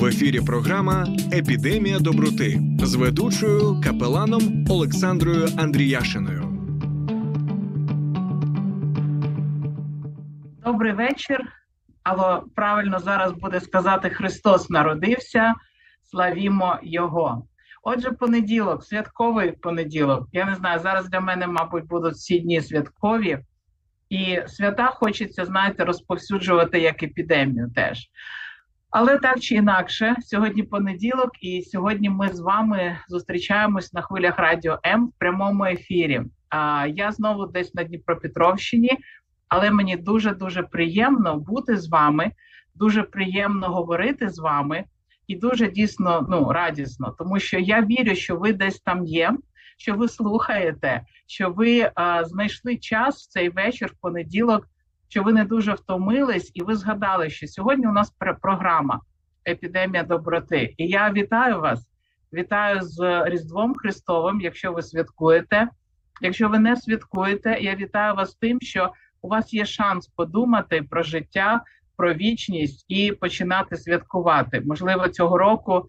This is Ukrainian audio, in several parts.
В ефірі програма «Епідемія доброти» з ведучою капеланом Олександрою Андріяшиною. Добрий вечір. Але правильно зараз буде сказати «Христос народився, славімо Його». Отже, понеділок, святковий понеділок. Я не знаю, зараз для мене, мабуть, будуть всі дні святкові. І свята хочеться, знаєте, розповсюджувати як епідемію теж. Але так чи інакше, сьогодні понеділок, і сьогодні ми з вами зустрічаємось на хвилях Радіо М в прямому ефірі. Я знову десь на Дніпропетровщині, але мені дуже-дуже приємно бути з вами, дуже приємно говорити з вами і дуже дійсно радісно, тому що я вірю, що ви десь там є, що ви слухаєте, що ви знайшли час в цей вечір, в понеділок, що ви не дуже втомились, і ви згадали, що сьогодні у нас програма «Епідемія доброти». І я вітаю вас, вітаю з Різдвом Христовим, якщо ви святкуєте. Якщо ви не святкуєте, я вітаю вас тим, що у вас є шанс подумати про життя, про вічність і починати святкувати. Можливо, цього року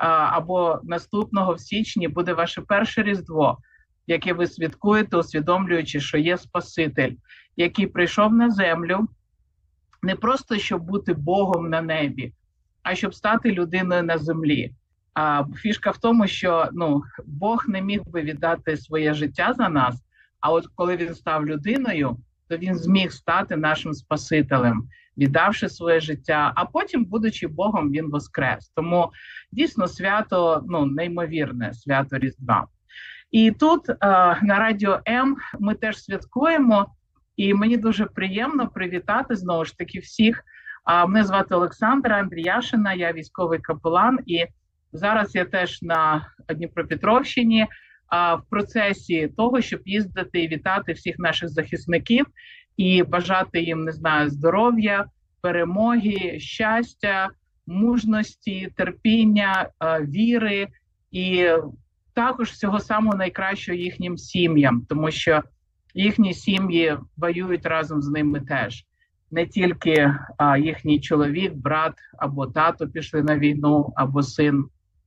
або наступного в січні буде ваше перше Різдво, яке ви святкуєте, усвідомлюючи, що є Спаситель, який прийшов на землю не просто, щоб бути Богом на небі, а щоб стати людиною на землі. Фішка в тому, що Бог не міг би віддати своє життя за нас, а от коли він став людиною, то він зміг стати нашим Спасителем, віддавши своє життя, а потім, будучи Богом, він воскрес. Тому дійсно свято, неймовірне свято Різдва. І тут на Радіо М ми теж святкуємо, і мені дуже приємно привітати знову ж таки всіх. Мене звати Олександра Андріяшина, я військовий капелан, і зараз я теж на Дніпропетровщині в процесі того, щоб їздити і вітати всіх наших захисників і бажати їм, здоров'я, перемоги, щастя, мужності, терпіння, віри і також всього самого найкращого їхнім сім'ям, тому що їхні сім'ї воюють разом з ними теж. Не тільки їхній чоловік, брат або тато пішли на війну, або син.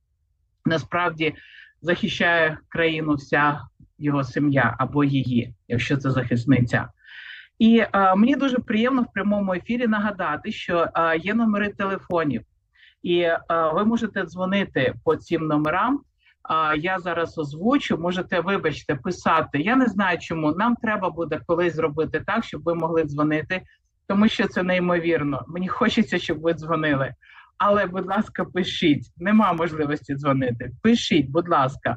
Насправді захищає країну вся його сім'я або її, якщо це захисниця. І мені дуже приємно в прямому ефірі нагадати, що є номери телефонів. І ви можете дзвонити по цим номерам. Я зараз озвучу, можете, вибачте, писати. Я не знаю чому, нам треба буде колись зробити так, щоб ви могли дзвонити, тому що це неймовірно. Мені хочеться, щоб ви дзвонили. Але, будь ласка, пишіть. Нема можливості дзвонити. Пишіть, будь ласка.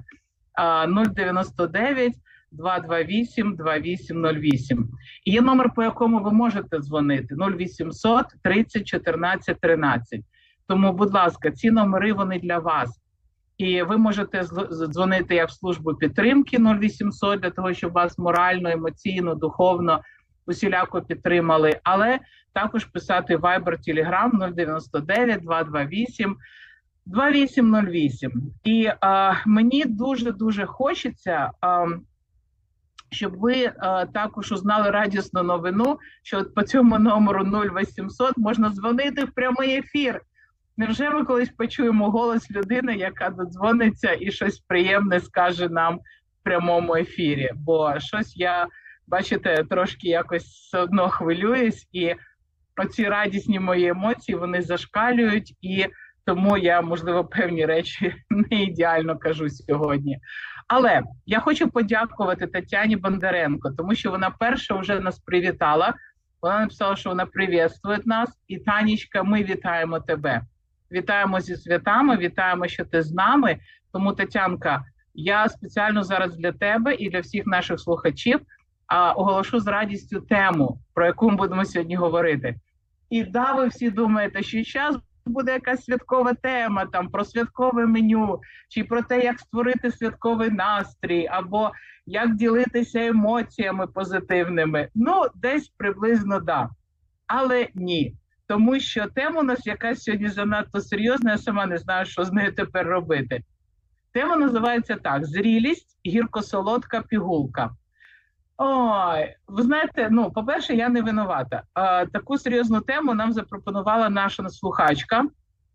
099 228 2808. І є номер, по якому ви можете дзвонити. 0800 30 14 13. Тому, будь ласка, ці номери, вони для вас. І ви можете дзвонити як в службу підтримки 0800, для того, щоб вас морально, емоційно, духовно усіляко підтримали, але також писати Viber, Telegram 099 228 2808. І мені дуже-дуже хочеться, щоб ви також узнали радісну новину, що от по цьому номеру 0800 можна дзвонити в прямий ефір. Невже ми колись почуємо голос людини, яка додзвониться і щось приємне скаже нам в прямому ефірі? Бо щось я, бачите, трошки якось все одно хвилююсь, і оці радісні мої емоції, вони зашкалюють, і тому я, можливо, певні речі не ідеально кажу сьогодні. Але я хочу подякувати Тетяні Бондаренко, тому що вона перша вже нас привітала. Вона написала, що вона привітствує нас. І, Танечка, ми вітаємо тебе. Вітаємо зі святами, вітаємо, що ти з нами. Тому, Тетянка, я спеціально зараз для тебе і для всіх наших слухачів оголошу з радістю тему, про яку ми будемо сьогодні говорити. І да, ви всі думаєте, що зараз буде якась святкова тема, там, про святкове меню, чи про те, як створити святковий настрій, або як ділитися емоціями позитивними. Десь приблизно да. Але ні. Тому що тема у нас якась сьогодні занадто серйозна, я сама не знаю, що з нею тепер робити. Тема називається так: «Зрілість, гірко-солодка пігулка». Ой, ви знаєте, по-перше, я не винувата. Таку серйозну тему нам запропонувала наша слухачка.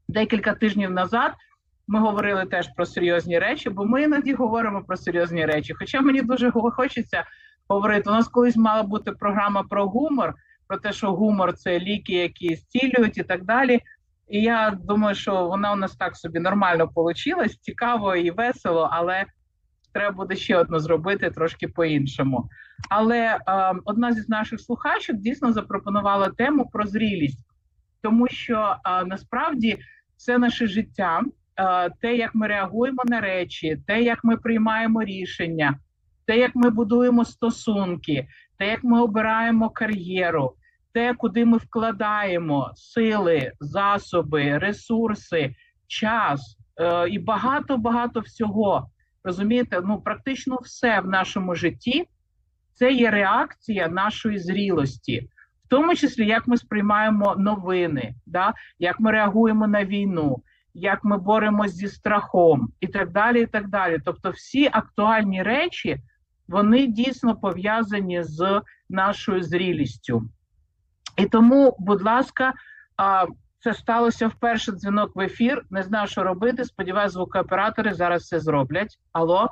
Декілька тижнів назад ми говорили теж про серйозні речі, бо ми іноді говоримо про серйозні речі. Хоча мені дуже хочеться говорити. У нас колись мала бути програма про гумор, про те, що гумор – це ліки, які зцілюють і так далі. І я думаю, що вона у нас так собі нормально вийшла, цікаво і весело, але треба буде ще одну зробити трошки по-іншому. Але одна зі наших слухачок дійсно запропонувала тему про зрілість, тому що насправді це наше життя, те, як ми реагуємо на речі, те, як ми приймаємо рішення, те, як ми будуємо стосунки, те, як ми обираємо кар'єру, те, куди ми вкладаємо сили, засоби, ресурси, час і багато-багато всього. Розумієте, ну практично все в нашому житті – це є реакція нашої зрілості. В тому числі, як ми сприймаємо новини, да? Як ми реагуємо на війну, як ми боремось зі страхом і так далі, і так далі. Тобто всі актуальні речі, вони дійсно пов'язані з нашою зрілістю. І тому, будь ласка, це сталося вперше дзвінок в ефір. Не знаю, що робити. Сподіваюсь, звукооператори зараз все зроблять. Алло?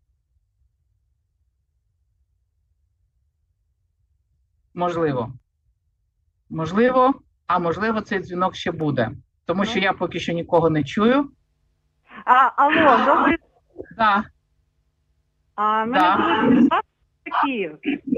Можливо. Можливо, а можливо, цей дзвінок ще буде. Тому що я поки що нікого не чую. Алло, добрий день. Да. Мене звуть Київ.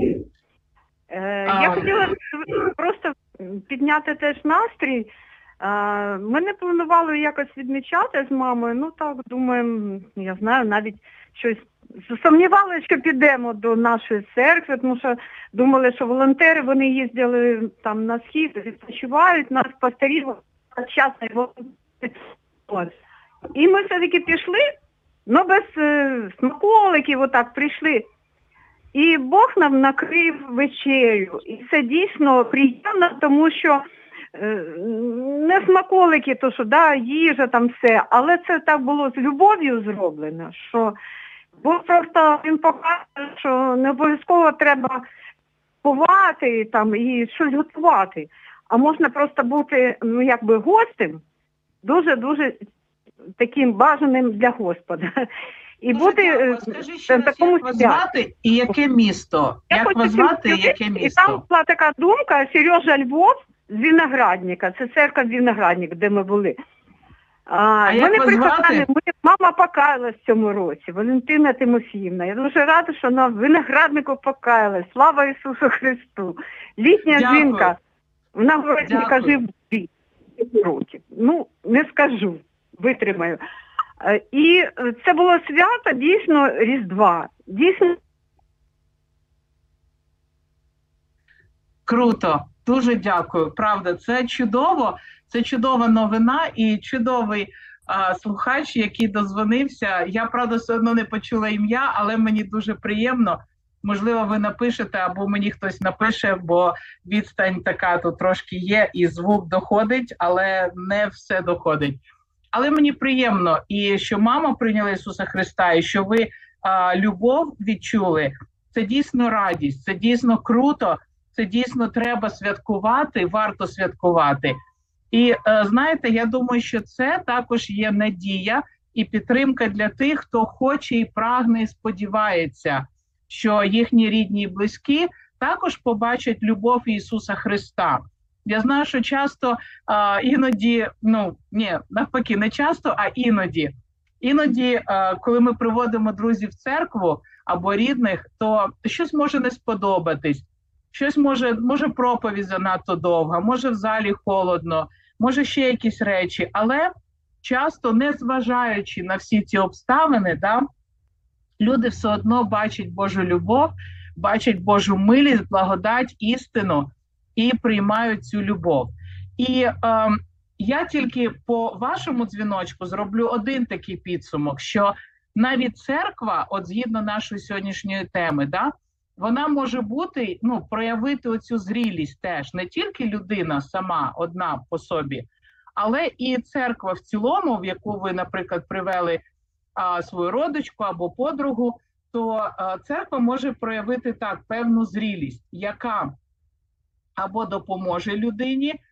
Я хотіла просто підняти теж настрій. Ми не планували якось відмічати з мамою, ну так, думаємо, я знаю, навіть щось сумнівалися, що підемо до нашої церкви, тому що думали, що волонтери, вони їздили там на схід, відпочивають, нас пастирів часто волонтери. І ми все-таки пішли, ну без смаколиків отак прийшли. І Бог нам накрив вечерю. І це дійсно приємно, тому що не смаколики, то що да, їжа там все, але це так було з любов'ю зроблено, що Бог просто він показує, що не обов'язково треба купувати там і щось готувати, а можна просто бути, ну якби гостем, дуже-дуже таким бажаним для Господа. І Дуже бути дякую. Скажи ще раз, такому як вас звати і яке місто? Як вас звати і яке І там місто? була така думка, Сережа Львов з Виноградника, це церква Виноградник, де ми були. Як вас звати? Мама покаялась в цьому році, Валентина Тимофіївна. Я дуже рада, що вона в Винограднику покаялась. Слава Ісусу Христу! Літня Дякую. жінка, вона говорить, не кажи в 2 років. Ну, не скажу, витримаю. І це було свято, дійсно, Різдва. Дійсно. Круто, дуже дякую. Правда, це чудово, це чудова новина і чудовий слухач, який дозвонився. Я, правда, все одно не почула ім'я, але мені дуже приємно. Можливо, ви напишете, або мені хтось напише, бо відстань така тут трошки є, і звук доходить, але не все доходить. Але мені приємно, і що мама прийняла Ісуса Христа, і що ви любов відчули. Це дійсно радість, це дійсно круто, це дійсно треба святкувати, варто святкувати. І знаєте, я думаю, що це також є надія і підтримка для тих, хто хоче і прагне, і сподівається, що їхні рідні і близькі також побачать любов Ісуса Христа. Я знаю, що часто іноді, навпаки, не часто, а іноді. Іноді, коли ми приводимо друзів в церкву або рідних, то щось може не сподобатись. Щось може проповідь занадто довга, може в залі холодно, може ще якісь речі. Але часто, незважаючи на всі ці обставини, люди все одно бачать Божу любов, бачать Божу милість, благодать, істину і приймають цю любов. І я тільки по вашому дзвіночку зроблю один такий підсумок, що навіть церква, от згідно нашої сьогоднішньої теми, вона може бути, проявити оцю зрілість теж. Не тільки людина сама, одна по собі, але і церква в цілому, в яку ви, наприклад, привели свою родичку або подругу, то церква може проявити так певну зрілість, яка або допоможе людині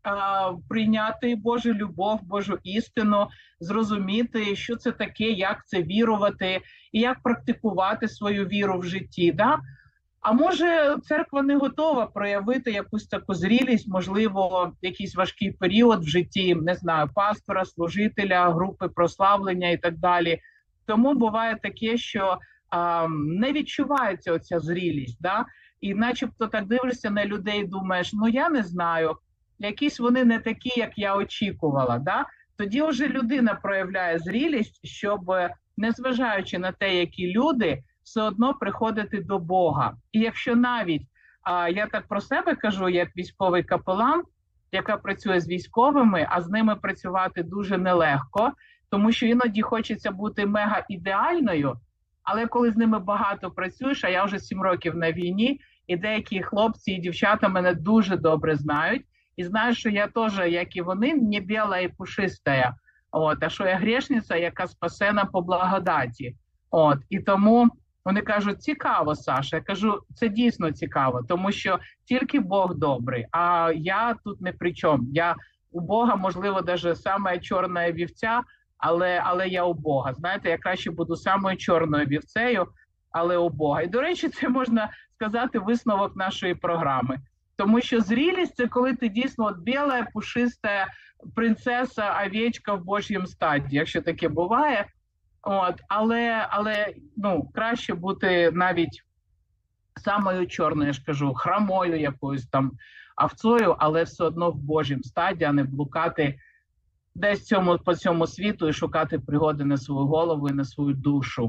прийняти Божу любов, Божу істину, зрозуміти, що це таке, як це вірувати і як практикувати свою віру в житті. Да? А може, церква не готова проявити якусь таку зрілість, можливо, якийсь важкий період в житті, не знаю, пастора, служителя, групи прославлення і так далі. Тому буває таке, що не відчувається оця зрілість, да? І начебто так дивишся на людей і думаєш, ну я не знаю, якісь вони не такі, як я очікувала. Да? Тоді вже людина проявляє зрілість, щоб, незважаючи на те, які люди, все одно приходити до Бога. І якщо навіть, я так про себе кажу, як військовий капелан, яка працює з військовими, а з ними працювати дуже нелегко, тому що іноді хочеться бути мега ідеальною, але коли з ними багато працюєш, а я вже 7 років на війні, і деякі хлопці і дівчата мене дуже добре знають, і знають, що я теж, як і вони, не біла і пушиста, а що я грішниця, яка спасена по благодаті. І тому вони кажуть, цікаво, Саша. Я кажу, це дійсно цікаво, тому що тільки Бог добрий, а я тут не при чому. Я у Бога, можливо, навіть саме чорна вівця, але я у Бога. Знаєте, я краще буду самою чорною вівцею, але у Бога. І, до речі, це можна сказати висновок нашої програми. Тому що зрілість – це коли ти дійсно біла, пушиста принцеса, овечка в Божьому стаді, якщо таке буває. Але краще бути навіть самою чорною, я ж кажу, хромою якоюсь там овцою, але все одно в Божому стаді, а не блукати десь по цьому світу і шукати пригоди на свою голову і на свою душу.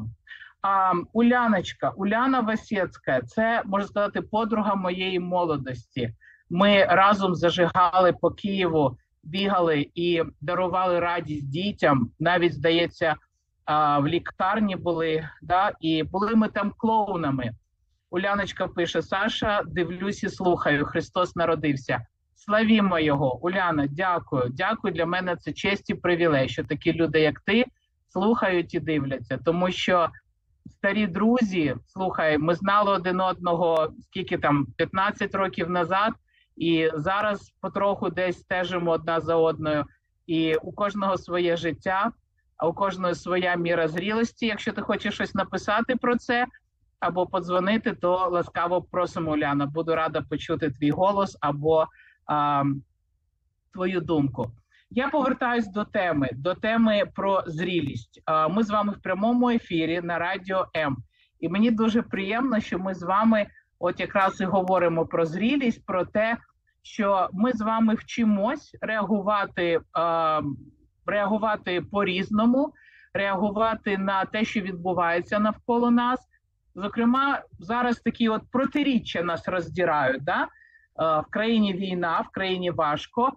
Уляна Васецька, це, можна сказати, подруга моєї молодості. Ми разом зажигали по Києву, бігали і дарували радість дітям. Навіть, здається, в лікарні були, да? І були ми там клоунами. Уляночка пише, Саша, дивлюсь і слухаю, Христос народився. Славімо Його. Уляна, дякую. Дякую, для мене це честь і привілей, що такі люди, як ти, слухають і дивляться. Тому що старі друзі, слухай, ми знали один одного, скільки там, 15 років назад, і зараз потроху десь стежимо одна за одною. І у кожного своє життя, а у кожного своя міра зрілості. Якщо ти хочеш щось написати про це або подзвонити, то ласкаво просимо, Уляна. Буду рада почути твій голос або твою думку. Я повертаюсь до теми про зрілість. Ми з вами в прямому ефірі на Радіо М. І мені дуже приємно, що ми з вами от якраз і говоримо про зрілість, про те, що ми з вами вчимось реагувати по-різному, реагувати на те, що відбувається навколо нас. Зокрема, зараз такі от протиріччя нас роздирають. Да? В країні війна, в країні важко,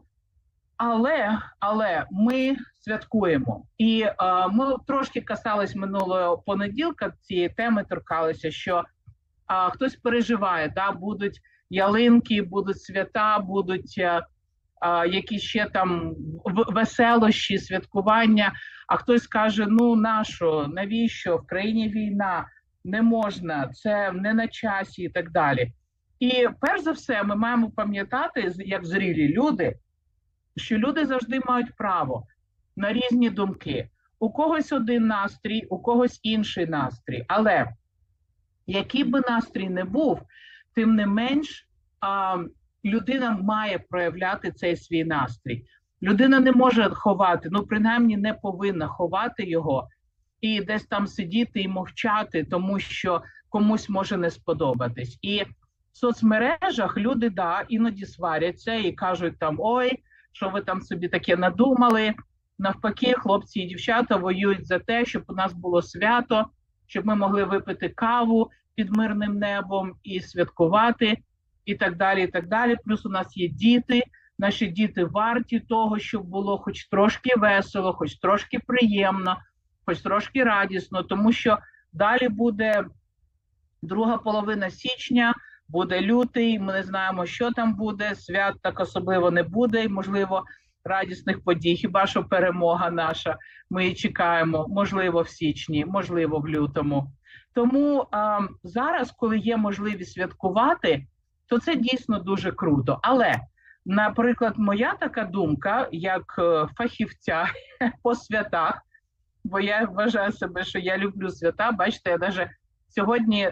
але ми святкуємо. І ми трошки касались минулого понеділка цієї теми, торкалися, що хтось переживає, да? Будуть ялинки, будуть свята, будуть якісь ще там веселощі, святкування, а хтось каже, ну навіщо, в країні війна, не можна, це не на часі і так далі. І перш за все ми маємо пам'ятати, як зрілі люди, що люди завжди мають право на різні думки. У когось один настрій, у когось інший настрій. Але який би настрій не був, тим не менш людина має проявляти цей свій настрій. Людина не може ховати, принаймні не повинна ховати його і десь там сидіти і мовчати, тому що комусь може не сподобатись. І в соцмережах люди, іноді сваряться і кажуть там, ой, що ви там собі таке надумали. Навпаки, хлопці і дівчата воюють за те, щоб у нас було свято, щоб ми могли випити каву під мирним небом і святкувати, і так далі, і так далі. Плюс у нас є діти, наші діти варті того, щоб було хоч трошки весело, хоч трошки приємно, хоч трошки радісно, тому що далі буде друга половина січня, буде лютий, ми не знаємо, що там буде, свят так особливо не буде, і, можливо, радісних подій, хіба що перемога наша, ми її чекаємо, можливо, в січні, можливо, в лютому. Тому зараз, коли є можливість святкувати, то це дійсно дуже круто. Але Наприклад, моя така думка, як фахівця по святах, бо я вважаю себе, що я люблю свята. Бачите, я навіть сьогодні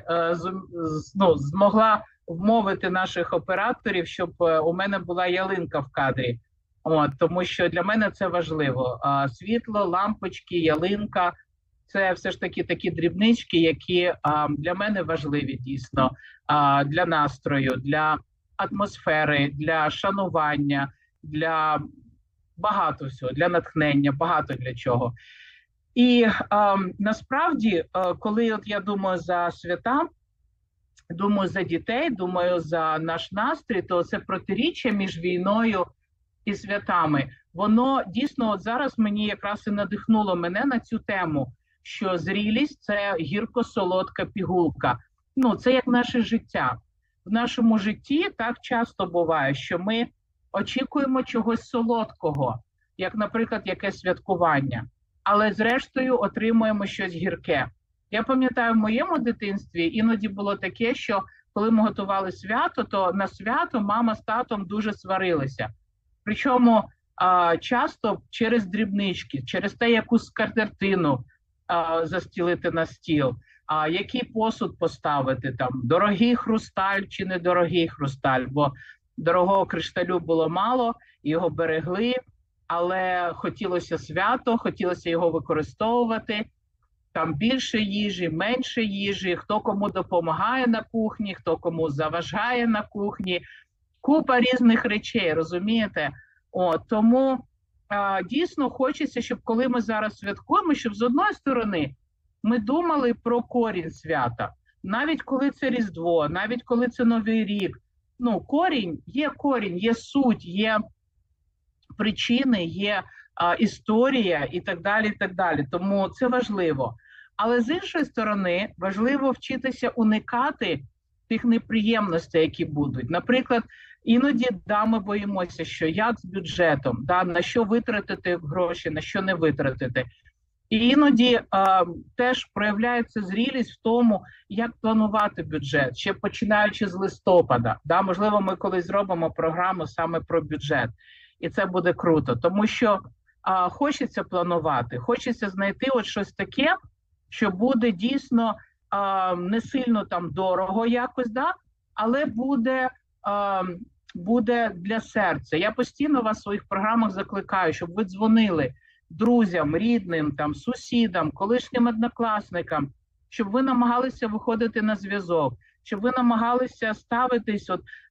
змогла вмовити наших операторів, щоб у мене була ялинка в кадрі. Тому що для мене це важливо. Світло, лампочки, ялинка – це все ж таки такі дрібнички, які для мене важливі дійсно, для настрою, для атмосфери, для шанування, для багато всього, для натхнення, багато для чого. І насправді, коли от я думаю за свята, думаю за дітей, думаю за наш настрій, то це протиріччя між війною і святами. Воно дійсно от зараз мені якраз і надихнуло мене на цю тему, що зрілість – це гірко-солодка пігулка. Це як наше життя. В нашому житті так часто буває, що ми очікуємо чогось солодкого, як, наприклад, якесь святкування, але зрештою отримуємо щось гірке. Я пам'ятаю, в моєму дитинстві іноді було таке, що коли ми готували свято, то на свято мама з татом дуже сварилися. Причому часто через дрібнички, через те, яку скатертину застілити на стіл, який посуд поставити, там, дорогий хрусталь чи недорогий хрусталь, бо дорогого кришталю було мало, його берегли, але хотілося свято, хотілося його використовувати, там більше їжі, менше їжі, хто кому допомагає на кухні, хто кому заважає на кухні, купа різних речей, розумієте? Тому дійсно хочеться, щоб коли ми зараз святкуємо, щоб з одної сторони ми думали про корінь свята. Навіть коли це Різдво, навіть коли це Новий рік. Корінь, є суть, є причини, є історія і так далі, і так далі. Тому це важливо. Але з іншої сторони, важливо вчитися уникати тих неприємностей, які будуть. Наприклад, іноді ми боїмося, що як з бюджетом, на що витратити гроші, на що не витратити. І іноді теж проявляється зрілість в тому, як планувати бюджет, ще починаючи з листопада. Можливо, ми колись зробимо програму саме про бюджет, і це буде круто, тому що хочеться планувати, хочеться знайти от щось таке, що буде дійсно не сильно там дорого якось, але буде для серця. Я постійно вас в своїх програмах закликаю, щоб ви дзвонили друзям, рідним, сусідам, колишнім однокласникам, щоб ви намагалися виходити на зв'язок, щоб ви намагалися ставитись,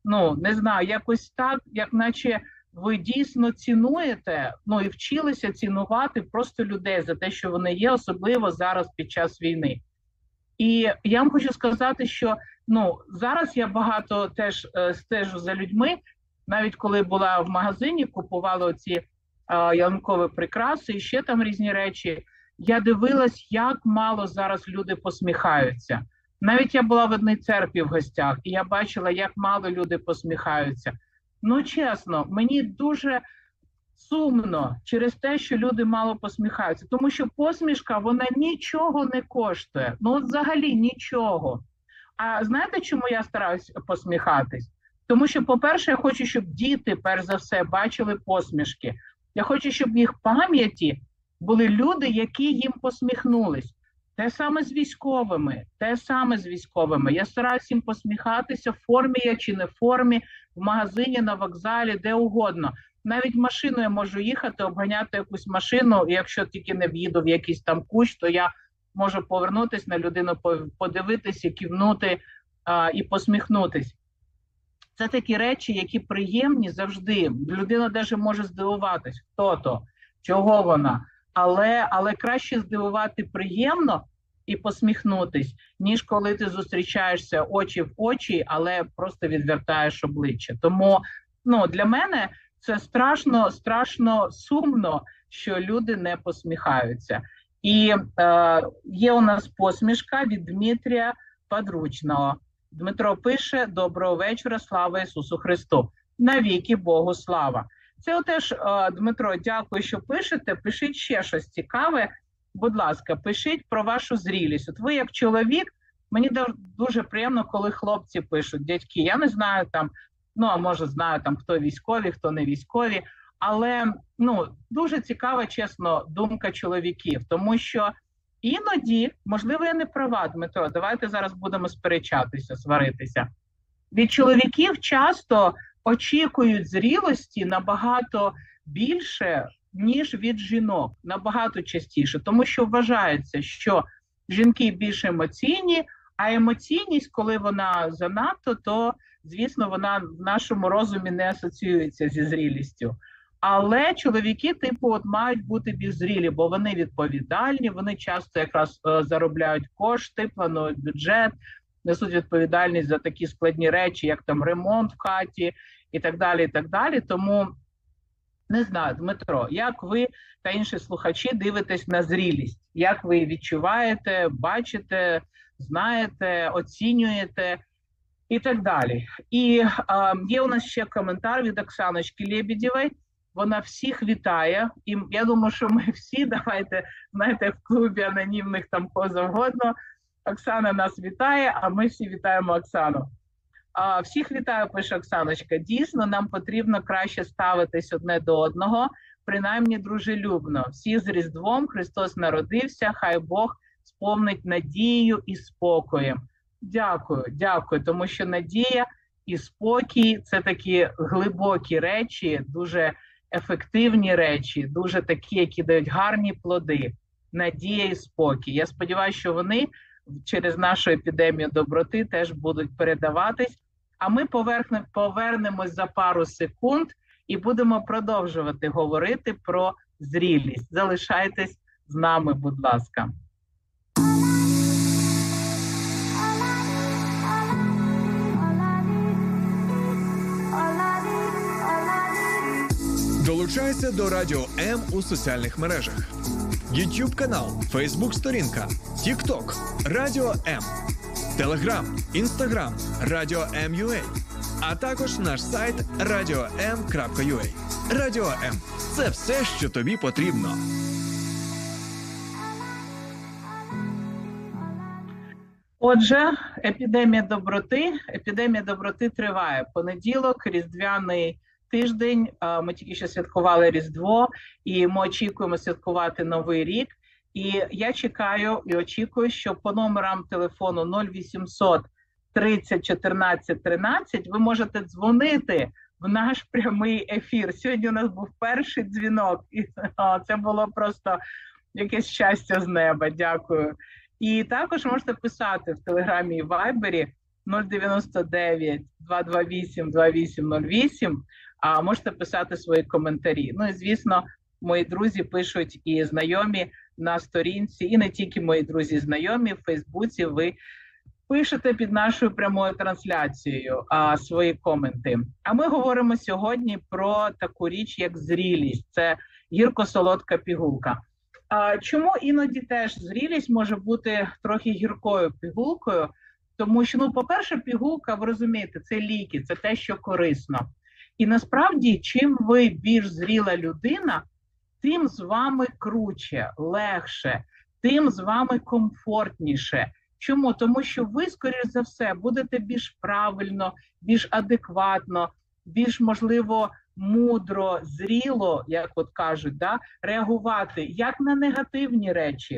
якось так, як наче ви дійсно цінуєте, і вчилися цінувати просто людей за те, що вони є, особливо зараз під час війни. І я вам хочу сказати, що зараз я багато теж стежу за людьми, навіть коли була в магазині, купувала оці ялинкові прикраси і ще там різні речі, я дивилась, як мало зараз люди посміхаються. Навіть я була в одній церкві в гостях, і я бачила, як мало люди посміхаються. Чесно, мені дуже сумно через те, що люди мало посміхаються. Тому що посмішка, вона нічого не коштує. Взагалі нічого. А знаєте, чому я стараюсь посміхатись? Тому що, по-перше, я хочу, щоб діти, перш за все, бачили посмішки. Я хочу, щоб в їх пам'яті були люди, які їм посміхнулись. Те саме з військовими. Я стараюсь їм посміхатися, в формі я чи не в формі, в магазині, на вокзалі, де угодно. Навіть машиною я можу їхати, обганяти якусь машину, і якщо тільки не в'їду в якийсь там кущ, то я можу повернутися на людину, подивитися, кивнути і посміхнутись. Це такі речі, які приємні завжди. Людина навіть може здивуватись, хто то, чого вона. Але краще здивувати приємно і посміхнутись, ніж коли ти зустрічаєшся очі в очі, але просто відвертаєш обличчя. Тому для мене це страшно сумно, що люди не посміхаються. І є у нас посмішка від Дмитрія Подручного. Дмитро пише: «Доброго вечора, слава Ісусу Христу! Навіки Богу слава!» Це теж, Дмитро, дякую, що пишете. Пишіть ще щось цікаве. Будь ласка, пишіть про вашу зрілість. От ви як чоловік, мені дуже приємно, коли хлопці пишуть: дядьки, я не знаю, Ну, а може, знаю, там, хто військові, хто не військові. Але, ну, дуже цікава, чесно, думка чоловіків. Тому що іноді, можливо, я не права, Дмитро, давайте зараз будемо сперечатися, сваритися. Від чоловіків часто очікують зрілості набагато більше, ніж від жінок, набагато частіше. Тому що вважається, що жінки більш емоційні, а емоційність, коли вона занадто, то, звісно, вона в нашому розумі не асоціюється зі зрілістю. Але чоловіки, типу, от мають бути більш зрілі, бо вони відповідальні, вони часто якраз заробляють кошти, планують бюджет, несуть відповідальність за такі складні речі, як там ремонт в хаті і так далі, і так далі. Тому, не знаю, Дмитро, як ви та інші слухачі дивитесь на зрілість? Як ви відчуваєте, бачите, знаєте, оцінюєте і так далі. І є у нас ще коментар від Оксаночки Лебедєвої. Вона всіх вітає, і я думаю, що ми всі, давайте, знаєте, в клубі анонімних там кого завгодно, Оксана нас вітає, а ми всі вітаємо Оксану. Всіх вітаю, пише Оксаночка. Дійсно, нам потрібно краще ставитись одне до одного, принаймні дружелюбно. Всі з Різдвом, Христос народився, хай Бог сповнить надією і спокоєм. Дякую, дякую, тому що надія і спокій – це такі глибокі речі, дуже ефективні речі, дуже такі, які дають гарні плоди. Надія і спокій. Я сподіваюся, що вони через нашу епідемію доброти теж будуть передаватись. А ми повернемось за пару секунд і будемо продовжувати говорити про зрілість. Залишайтесь з нами, будь ласка. Долучайся до Радіо М у соціальних мережах. YouTube канал, Facebook сторінка, TikTok, Радіо М, Telegram, Instagram, Радіо М.UA, а також наш сайт radio.m.ua. Радіо М – це все, що тобі потрібно. Отже, епідемія доброти триває. Понеділок, різдвяний тиждень, ми тільки що святкували Різдво, і ми очікуємо святкувати Новий рік. І я чекаю і очікую, що по номерам телефону 0800 30 14 13 ви можете дзвонити в наш прямий ефір. Сьогодні у нас був перший дзвінок, і це було просто якесь щастя з неба. Дякую. І також можете писати в Телеграмі і Вайбері 099 228 2808, а можете писати свої коментарі. Ну і, звісно, мої друзі пишуть і знайомі на сторінці, і не тільки мої друзі знайомі, в Фейсбуці ви пишете під нашою прямою трансляцією свої коменти. А ми говоримо сьогодні про таку річ, як зрілість. Це гірко-солодка пігулка. Чому іноді теж зрілість може бути трохи гіркою пігулкою? Тому що, ну, по-перше, пігулка, ви розумієте, це ліки, це те, що корисно. І насправді, чим ви більш зріла людина, тим з вами круче, легше, тим з вами комфортніше. Чому? Тому що ви, скоріш за все, будете більш правильно, більш адекватно, більш, можливо, мудро, зріло, як от кажуть, да, реагувати як на негативні речі.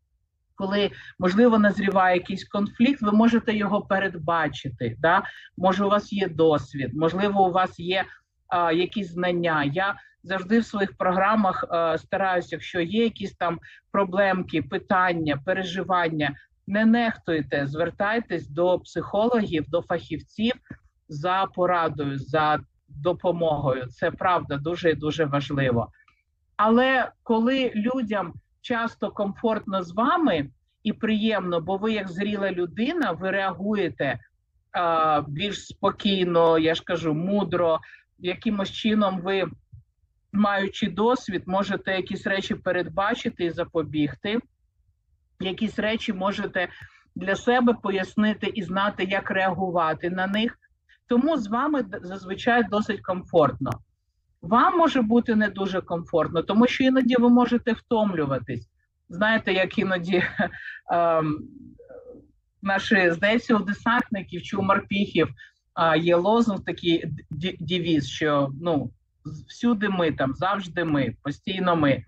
Коли, можливо, назріває якийсь конфлікт, ви можете його передбачити. Да? Може, у вас є досвід, можливо, у вас є якісь знання. Я завжди в своїх програмах стараюся, якщо є якісь там проблемки, питання, переживання, не нехтуйте, звертайтесь до психологів, до фахівців за порадою, за допомогою. Це правда дуже і дуже важливо. Але коли людям часто комфортно з вами і приємно, бо ви як зріла людина, ви реагуєте більш спокійно, я ж кажу, мудро, якимось чином ви, маючи досвід, можете якісь речі передбачити і запобігти, якісь речі можете для себе пояснити і знати, як реагувати на них. Тому з вами зазвичай досить комфортно. Вам може бути не дуже комфортно, тому що іноді ви можете втомлюватись. Знаєте, як іноді наші, здається, у десантників чи у морпіхів є лозунг такий девіз, що ну, всюди ми, там, завжди ми, постійно ми.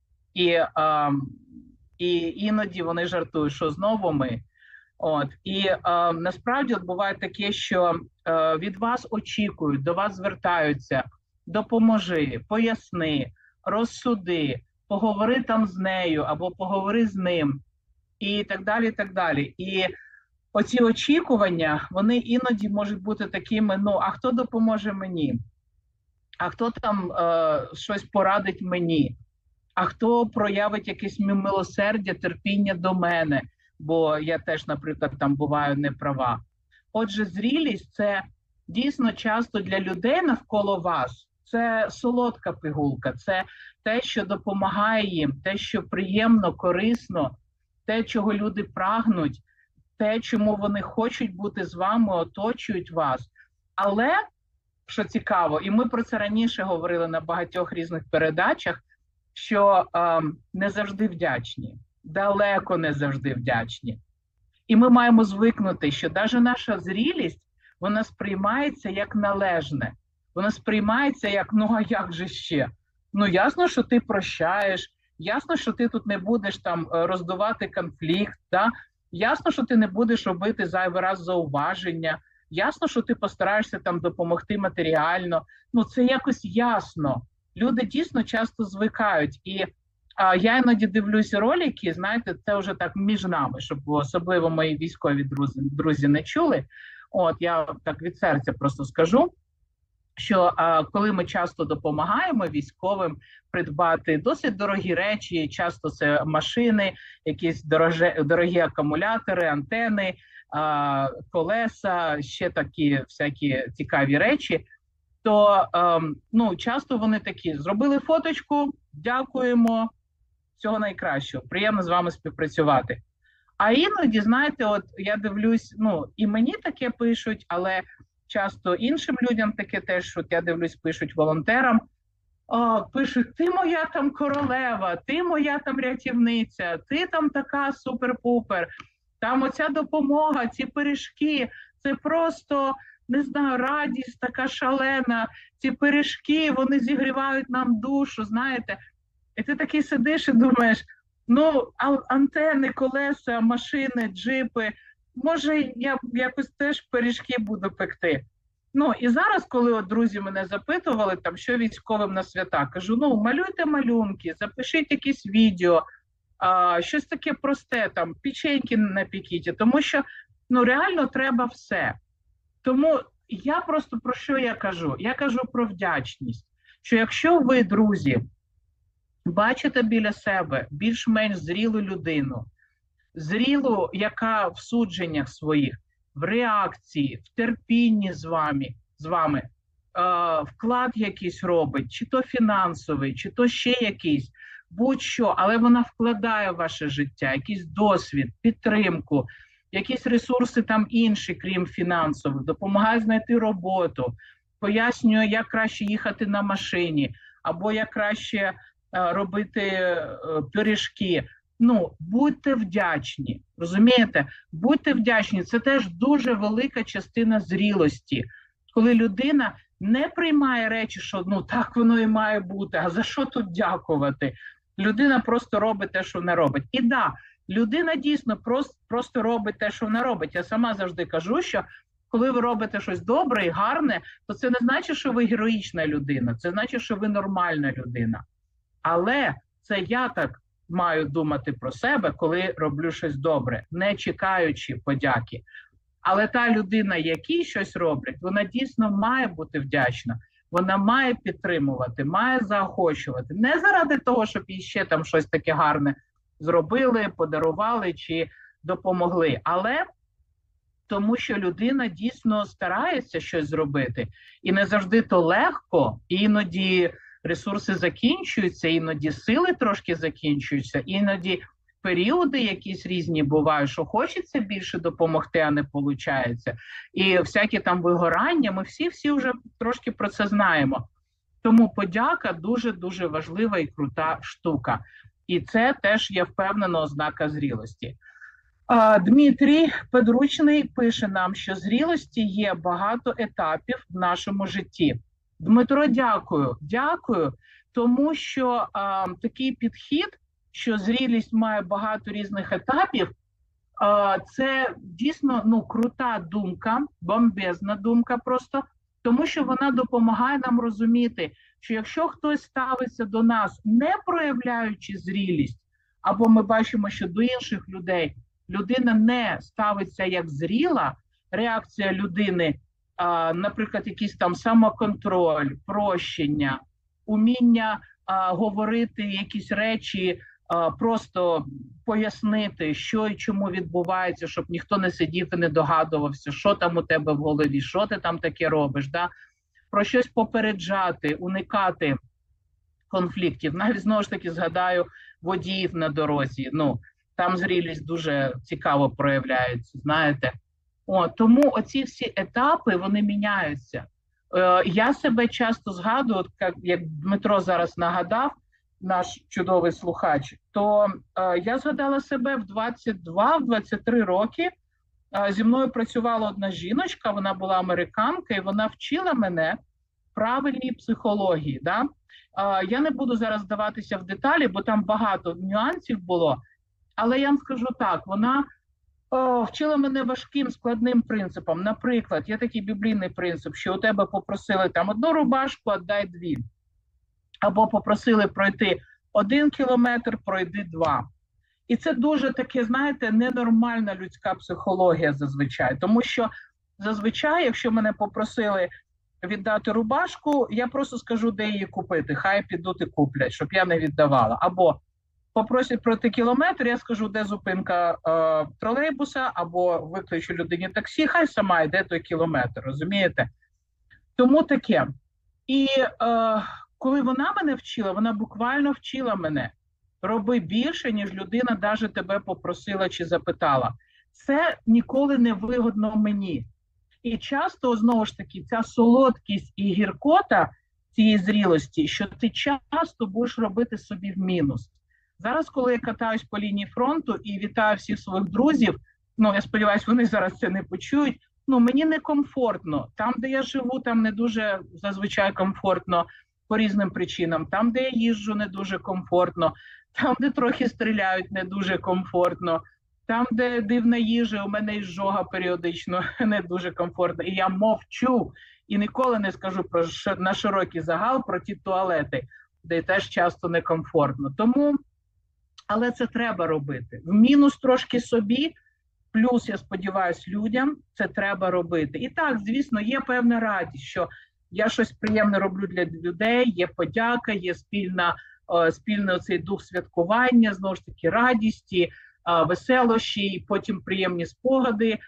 І іноді вони жартують, що знову ми. От. І насправді от буває таке, що від вас очікують, до вас звертаються, допоможи, поясни, розсуди, поговори там з нею або поговори з ним, і так далі, і так далі. І оці очікування, вони іноді можуть бути такими, ну, а хто допоможе мені? А хто там щось порадить мені? А хто проявить якесь милосердя, терпіння до мене? Бо я теж, наприклад, там буваю не права. Отже, зрілість – це дійсно часто для людей навколо вас. Це солодка пігулка, це те, що допомагає їм, те, що приємно, корисно, те, чого люди прагнуть, те, чому вони хочуть бути з вами, оточують вас. Але, що цікаво, і ми про це раніше говорили на багатьох різних передачах, що не завжди вдячні, далеко не завжди вдячні. І ми маємо звикнути, що навіть наша зрілість, вона сприймається як належне. Вона сприймається як, ну а як же ще? Ну ясно, що ти прощаєш, ясно, що ти тут не будеш там роздувати конфлікт, да? Ясно, що ти не будеш робити зайвий раз зауваження, ясно, що ти постараєшся там допомогти матеріально. Ну це якось ясно. Люди дійсно часто звикають. І я іноді дивлюся ролики, знаєте, це вже так між нами, щоб особливо мої військові друзі не чули. От, я так від серця просто скажу, що коли ми часто допомагаємо військовим придбати досить дорогі речі, часто це машини, якісь дорогі акумулятори, антени, колеса, ще такі всякі цікаві речі, то ну, часто вони такі, зробили фоточку, дякуємо, всього найкращого, приємно з вами співпрацювати. А іноді, знаєте, от я дивлюсь, ну, і мені таке пишуть, але часто іншим людям таке теж, от я дивлюсь, пишуть волонтерам, пишуть, ти моя там королева, ти моя там рятівниця, ти там така супер-пупер, там оця допомога, ці пиріжки, це просто, не знаю, радість така шалена, ці пиріжки, вони зігрівають нам душу, знаєте. І ти такий сидиш і думаєш, ну, антени, колеса, машини, джипи, може, я якось теж пиріжки буду пекти. Ну, і зараз, коли от друзі мене запитували, там, що військовим на свята, кажу, ну, малюйте малюнки, запишіть якісь відео, щось таке просте, там, печеньки напекіть, тому що, ну, реально треба все. Тому я просто про що я кажу? Я кажу про вдячність, що якщо ви, друзі, бачите біля себе більш-менш зрілу людину, зрілу, яка в судженнях своїх, в реакції, в терпінні з вами, вклад якийсь робить, чи то фінансовий, чи то ще якийсь, будь-що, але вона вкладає в ваше життя, якийсь досвід, підтримку, якісь ресурси там інші, крім фінансових, допомагає знайти роботу, пояснює, як краще їхати на машині, або як краще робити пиріжки. Ну, будьте вдячні, розумієте? Будьте вдячні, це теж дуже велика частина зрілості. Коли людина не приймає речі, що ну так воно і має бути, а за що тут дякувати? Людина просто робить те, що вона робить. І да, людина дійсно просто робить те, що вона робить. Я сама завжди кажу, що коли ви робите щось добре і гарне, то це не значить, що ви героїчна людина, це значить, що ви нормальна людина. Але це я так маю думати про себе, коли роблю щось добре, не чекаючи подяки. Але та людина, якій щось роблять, вона дійсно має бути вдячна. Вона має підтримувати, має заохочувати. Не заради того, щоб їй ще там щось таке гарне зробили, подарували чи допомогли. Але тому що людина дійсно старається щось зробити. І не завжди то легко, іноді ресурси закінчуються, іноді сили трошки закінчуються, іноді періоди якісь різні бувають, що хочеться більше допомогти, а не виходить. І всякі там вигорання, ми всі вже трошки про це знаємо. Тому подяка дуже-дуже важлива і крута штука. І це теж є впевнена ознака зрілості. Дмитрій Подручний пише нам, що зрілості є багато етапів в нашому житті. Дмитро, дякую. Дякую, тому що такий підхід, що зрілість має багато різних етапів, це дійсно крута думка, бомбезна думка просто, тому що вона допомагає нам розуміти, що якщо хтось ставиться до нас, не проявляючи зрілість, або ми бачимо, що до інших людей людина не ставиться як зріла, реакція людини, наприклад, якийсь там самоконтроль, прощення, уміння говорити якісь речі, просто пояснити, що і чому відбувається, щоб ніхто не сидів і не догадувався, що там у тебе в голові, що ти там таке робиш, да? Про щось попереджати, уникати конфліктів. Навіть, знову ж таки, згадаю водіїв на дорозі. Там зрілість дуже цікаво проявляється, знаєте. Тому оці всі етапи, вони міняються. Я себе часто згадую, як Дмитро зараз нагадав, наш чудовий слухач, то я згадала себе в 22-23 роки. Зі мною працювала одна жіночка, вона була американка, і вона вчила мене правильній психології. Да? Я не буду зараз вдаватися в деталі, бо там багато нюансів було, але я вам скажу так, вона вчила мене важким, складним принципом. Наприклад, є такий біблійний принцип, що у тебе попросили там одну рубашку, віддай дві. Або попросили пройти 1 кілометр, пройди 2. І це дуже таке, знаєте, ненормальна людська психологія зазвичай. Тому що зазвичай, якщо мене попросили віддати рубашку, я просто скажу, де її купити. Хай підуть і куплять, щоб я не віддавала. Або попросять пройти кілометр, я скажу, де зупинка тролейбуса, або викличу людині таксі, хай сама йде той кілометр, розумієте? Тому таке. І коли вона мене вчила, вона буквально вчила мене. Роби більше, ніж людина навіть тебе попросила чи запитала. Це ніколи не вигодно мені. І часто, знову ж таки, ця солодкість і гіркота цієї зрілості, що ти часто будеш робити собі в мінус. Зараз, коли я катаюсь по лінії фронту і вітаю всіх своїх друзів, я сподіваюся, вони зараз це не почують, мені некомфортно. Там, де я живу, там не дуже зазвичай комфортно по різним причинам. Там, де я їжджу, не дуже комфортно. Там, де трохи стріляють, не дуже комфортно. Там, де дивна їжа, у мене ізжога періодично, не дуже комфортно. І я мовчу. І ніколи не скажу на широкий загал про ті туалети, де теж часто некомфортно. Тому, але це треба робити. В мінус трошки собі, плюс, я сподіваюся, людям це треба робити. І так, звісно, є певна радість, що я щось приємне роблю для людей, є подяка, є спільний оцей дух святкування, знову ж таки, радісті, веселощі, потім приємні спогади.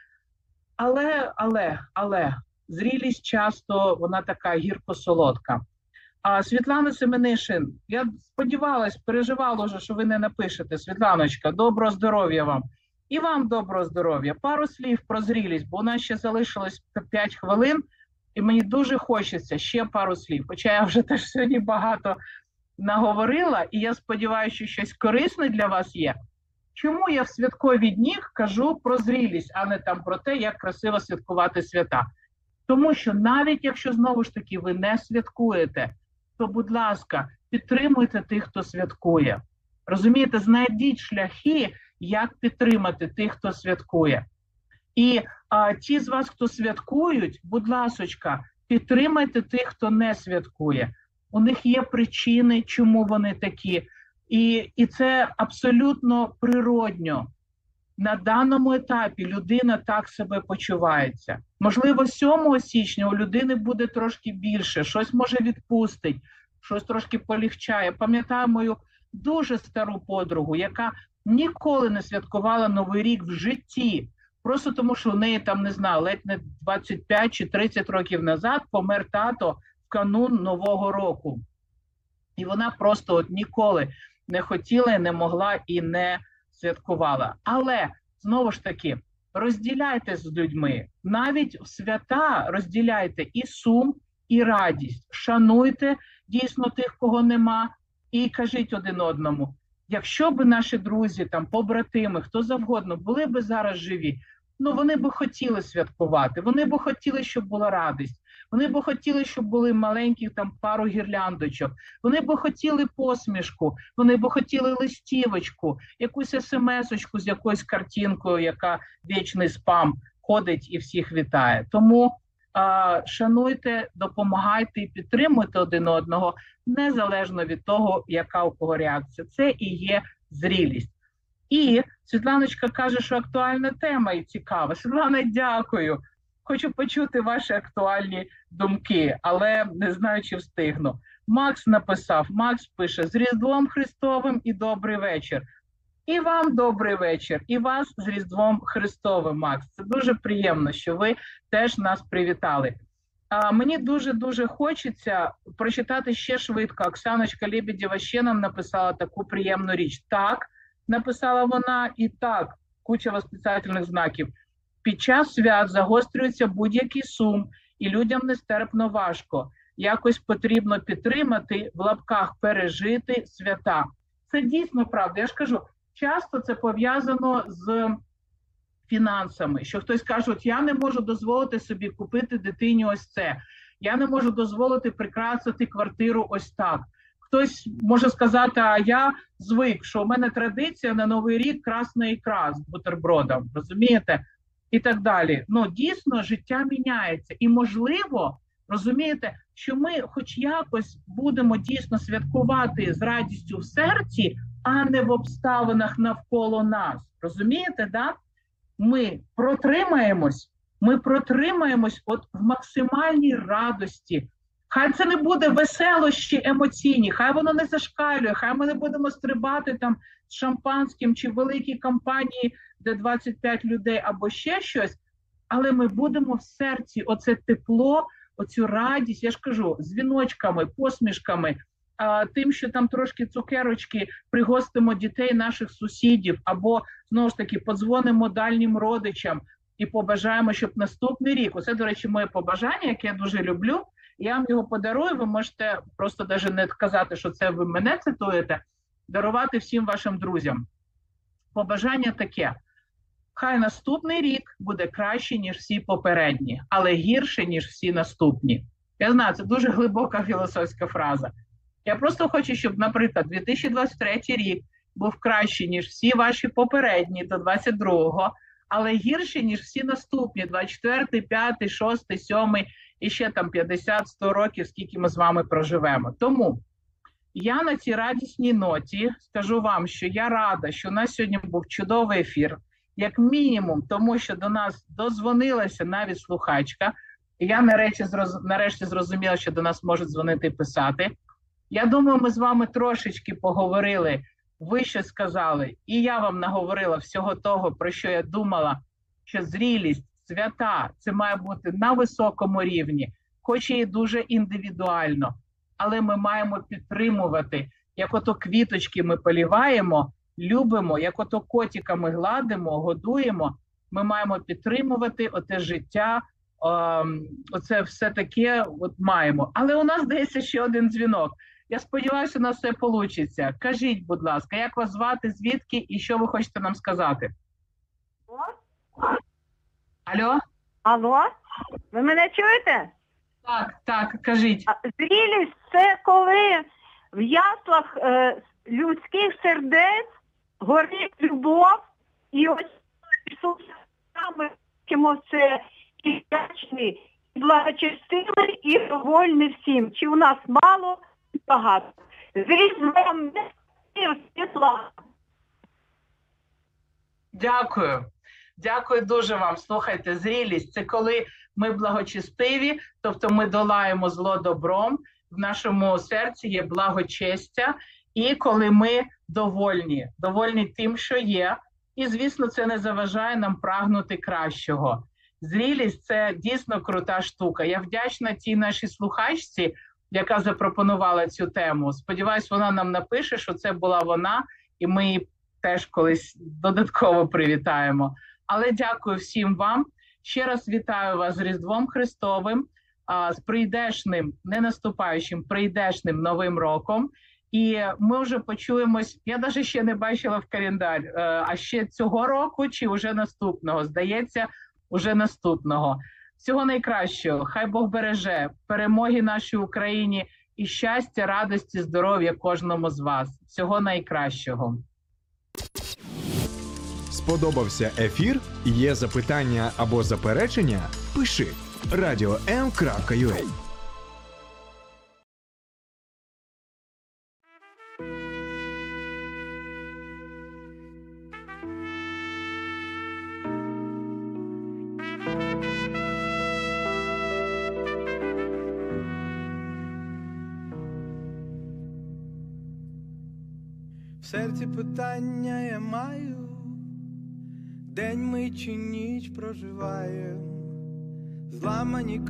Але зрілість часто, вона така гірко-солодка. Світлана Семенишин, я сподівалась, переживала вже, що ви не напишете. Світланочка, доброго здоров'я вам. І вам доброго здоров'я. Пару слів про зрілість, бо у нас ще залишилось 5 хвилин, і мені дуже хочеться ще пару слів. Хоча я вже теж сьогодні багато наговорила, і я сподіваюся, що щось корисне для вас є. Чому я в святкові дні кажу про зрілість, а не там про те, як красиво святкувати свята? Тому що навіть якщо, знову ж таки, ви не святкуєте, то, будь ласка, підтримуйте тих, хто святкує. Розумієте, знайдіть шляхи, як підтримати тих, хто святкує. І ті з вас, хто святкують, будь ласочка, підтримайте тих, хто не святкує. У них є причини, чому вони такі. І це абсолютно природньо. На даному етапі людина так себе почувається. Можливо, 7 січня у людини буде трошки більше, щось може відпустить, щось трошки полегчає. Пам'ятаю мою дуже стару подругу, яка ніколи не святкувала Новий рік в житті. Просто тому, що у неї там, не знаю, ледь не 25 чи 30 років назад помер тато в канун Нового року. І вона просто ніколи не хотіла, не могла і не святкувала. Але, знову ж таки, розділяйте з людьми. Навіть в свята розділяйте і сум, і радість. Шануйте дійсно тих, кого нема, і кажіть один одному: якщо б наші друзі, там, побратими, хто завгодно, були б зараз живі, ну, вони б хотіли святкувати, вони б хотіли, щоб була радість, вони б хотіли, щоб були маленькі там пару гірляндочок, вони б хотіли посмішку, вони б хотіли листівочку, якусь смс-очку з якоюсь картинкою, яка вічний спам ходить і всіх вітає. Тому шануйте, допомагайте і підтримуйте один одного, незалежно від того, яка у кого реакція. Це і є зрілість. І Світланочка каже, що актуальна тема і цікава. Світлана, дякую. Хочу почути ваші актуальні думки, але не знаю, чи встигну. Макс написав, Макс пише: з Різдвом Христовим і добрий вечір. І вам добрий вечір, і вас з Різдвом Христовим, Макс. Це дуже приємно, що ви теж нас привітали. Мені дуже хочеться прочитати ще швидко. Оксаночка Лебедєва ще нам написала таку приємну річ. Так, написала вона, і так, куча восклицательних знаків. Під час свят загострюється будь-який сум, і людям нестерпно важко. Якось потрібно підтримати, в лапках пережити свята. Це дійсно правда. Я ж кажу, часто це пов'язано з фінансами, що хтось каже, от я не можу дозволити собі купити дитині ось це, я не можу дозволити прикрасити квартиру ось так. Хтось може сказати, а я звик, що у мене традиція на Новий рік красна ікра з бутербродом, розумієте? І так далі. Ну, дійсно, життя міняється. І можливо, розумієте, що ми хоч якось будемо дійсно святкувати з радістю в серці, а не в обставинах навколо нас. Розумієте, да? Ми протримаємось от в максимальній радості. Хай це не буде веселощі емоційні, хай воно не зашкалює, хай ми не будемо стрибати там з шампанським чи в великій компанії, де 25 людей або ще щось, але ми будемо в серці оце тепло, оцю радість, я ж кажу, з віночками, посмішками, тим, що там трошки цукерочки пригостимо дітей наших сусідів, або, знову ж таки, подзвонимо дальнім родичам і побажаємо, щоб наступний рік, оце, до речі, моє побажання, яке я дуже люблю, я вам його подарую, ви можете просто навіть не казати, що це ви мене цитуєте, дарувати всім вашим друзям. Побажання таке: хай наступний рік буде краще, ніж всі попередні, але гірше, ніж всі наступні. Я знаю, це дуже глибока філософська фраза. Я просто хочу, щоб, наприклад, 2023 рік був кращий, ніж всі ваші попередні до 22-го, але гірше, ніж всі наступні, 24-й, 5-й, 6-й, 7-й і ще там 50-100 років, скільки ми з вами проживемо. Тому я на цій радісній ноті скажу вам, що я рада, що у нас сьогодні був чудовий ефір, як мінімум, тому що до нас дозвонилася навіть слухачка, і я нарешті зрозуміла, що до нас можуть дзвонити і писати. Я думаю, ми з вами трошечки поговорили, ви щось сказали, і я вам наговорила всього того, про що я думала, що зрілість, свята, це має бути на високому рівні, хоч і дуже індивідуально, але ми маємо підтримувати, як ото квіточки ми поліваємо, любимо, як ото котиками гладимо, годуємо, ми маємо підтримувати оте життя, оце все таке от маємо. Але у нас здається ще один дзвінок. Я сподіваюся, у нас все вийде. Кажіть, будь ласка, як вас звати, звідки і що ви хочете нам сказати? Алло? Алло? Ви мене чуєте? Так, кажіть. Зрілість – це коли в яслах людських сердець горить любов, і ось Ісус саме це і вдячний, і благочестивий, і довольний всім. Чи у нас мало, чи багато. З Різдвом світла. Дякую дуже вам. Слухайте, зрілість – це коли ми благочестиві, тобто ми долаємо зло добром, в нашому серці є благочестя, і коли ми довольні тим, що є, і, звісно, це не заважає нам прагнути кращого. Зрілість – це дійсно крута штука. Я вдячна тій нашій слухачці, яка запропонувала цю тему. Сподіваюсь, вона нам напише, що це була вона, і ми її теж колись додатково привітаємо. Але дякую всім вам. Ще раз вітаю вас з Різдвом Христовим, з прийдешним, не наступаючим, прийдешним Новим роком. І ми вже почуємось, я навіть ще не бачила в календар, а ще цього року чи вже наступного, здається, уже наступного. Всього найкращого, хай Бог береже, перемоги нашій Україні і щастя, радості, здоров'я кожному з вас. Всього найкращого. Сподобався ефір? Є запитання або заперечення? Пиши radio.m.ua. В серці питання я маю, день ми чи ніч проживаєм, зламані